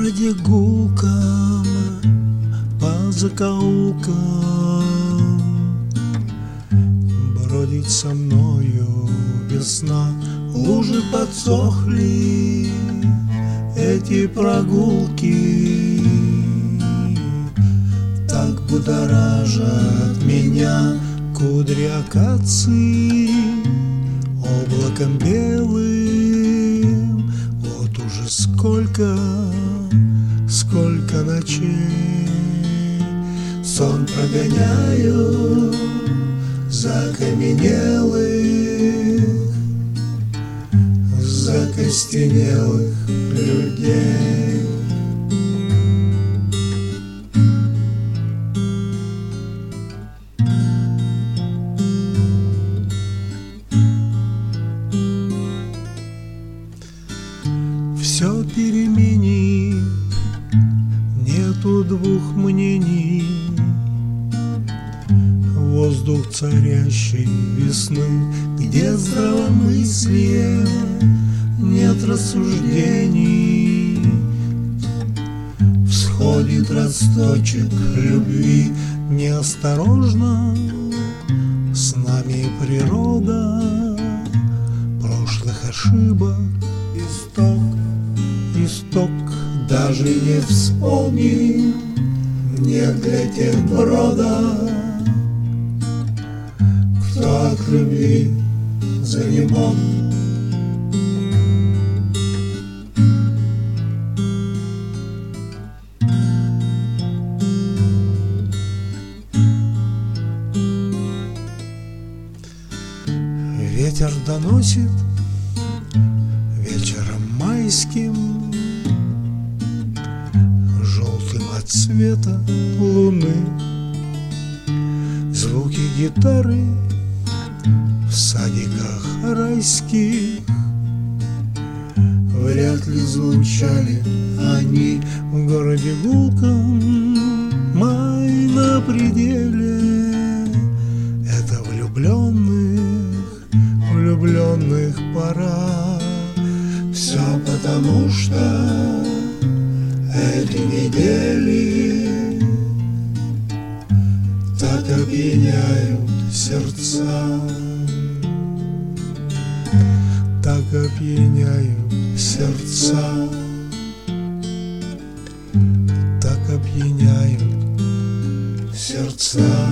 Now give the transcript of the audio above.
городе гулком, по закоулкам бродит со мною весна. Лужи подсохли, эти прогулки так будоражат меня. Кудри акации облаком белым. Вот уже сколько ночей сон прогоняю закаменелых, закостенелых людей. Все переменит, нету двух мнений. Воздух царящей весны, где здравомыслие, нет рассуждений. Всходит росточек любви неосторожно, с нами природа прошлых ошибок. Исток даже не вспомним, нет для тех брода, кто от любви занемог. Ветер доносит вечером майским, желтым от света луны, звуки гитары в садиках райских. Вряд ли звучали они в городе гулком. Май на пределе — это влюбленных пора. Все потому, что эти недели так опьяняют сердца, так опьяняют сердца, так опьяняют сердца.